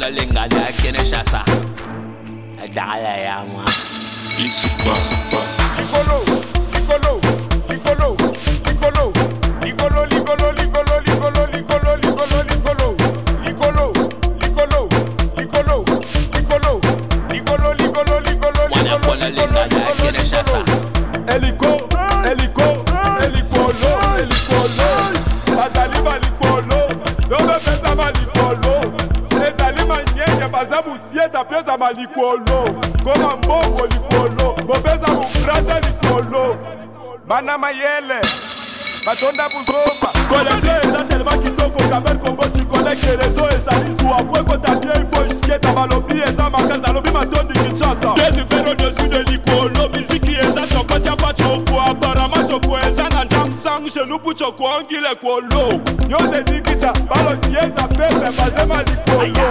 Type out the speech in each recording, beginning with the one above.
pona lengala kene shasa adala ya mwa Isupa Licolo, licolo, licolo, licolo, licolo, licolo, licolo, licolo, licolo, licolo, licolo, licolo, licolo, licolo, licolo, licolo, licolo, licolo, mwana pona lengala kene shasa Eliko, eliko, elikolo, elikolo. Bazali balikolo, dobe pesa balikolo. Ezali manyenya baza musieta pesa malikolo. Koma mbongo likolo, bopesa mukrata likolo. Bana mayele, batonda buzoba. Collection eza tellement kitoko Camer Congo tu connais que réseau ezali sous après quand t'as bien il faut isieta balobi eza makasi nalobi matondi Kinshasa. Des upero dessus de likolo, miziki eza toko tia pa choko aparama choko eza na jam sang genou pour choko angile kolo. Yo de dikita balobi eza pepe bazema likolo.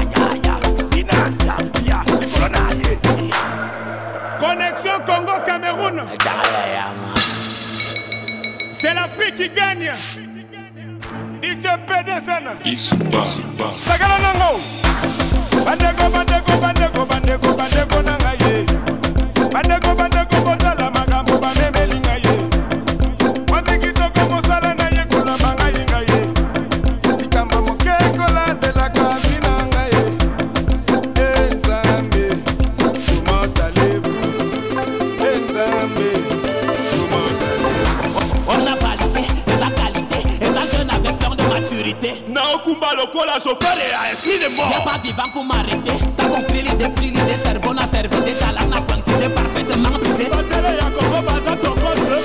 Connexion Congo-Cameroun, adala ya mwa c'est l'Afrique qui gagne. DJ PDSN, Isupa Sagala Nango. Bandego, bandego, bandego, bandego, bandego nangaye. Bandego, bandego, botala magambo bamemeli ngaye. Mabikito como sala na ye kola bangaye ngaye. Ikamba moke kola de la cabina ngaye. Enzambe, comment allez-vous? Enzambe, comment allez-vous? on a validé esa qualité esa jeune avec plein de maturité. Na okumba lokola chauffeur et à esprit de mort. Y'a pas vivant pour m'arrêter. T'as compris l'idée, pris l'idée, cerveau n'a servi des talents, n'a coïncidé parfaitement bridé. Batele ya Congo baza tokose.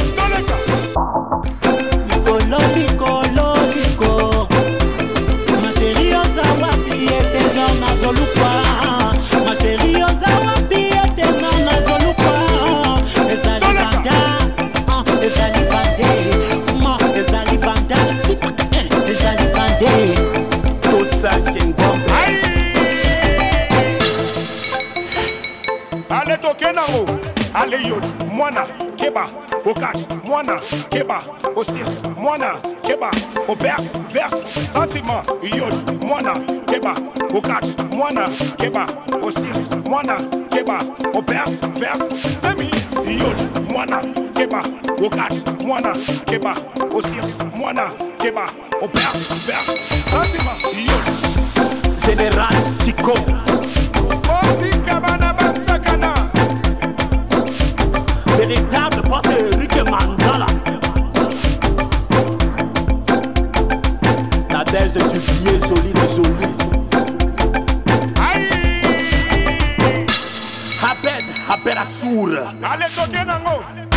Licolo, licolo, lico. Ma chérie, oza wapi ete non nazolukwa. Ma chérie, oza wapi ete non nazolukwa. Ezali banda, ezali bande. Ma ezali banda, ezali bande. Tosa Kengombe. Ale toke nango, ale yot, mwana, keba, okach, mwana, keba, osirs, mwana, keba, obers, vers, sentiment, yot, mwana, keba, okach, mwana, keba, osirs, mwana, keba, obers, vers, semi, yot, mwana, keba, okach, mwana, keba, osirs, mwana, keba, obers, vers, sentiment, yot. Général Chico. Oti kabana basakana. Véritable boss Eric Mandala. La dège du billet joli de joli. Aïe. Abed Abed Assour. Ale toke nango.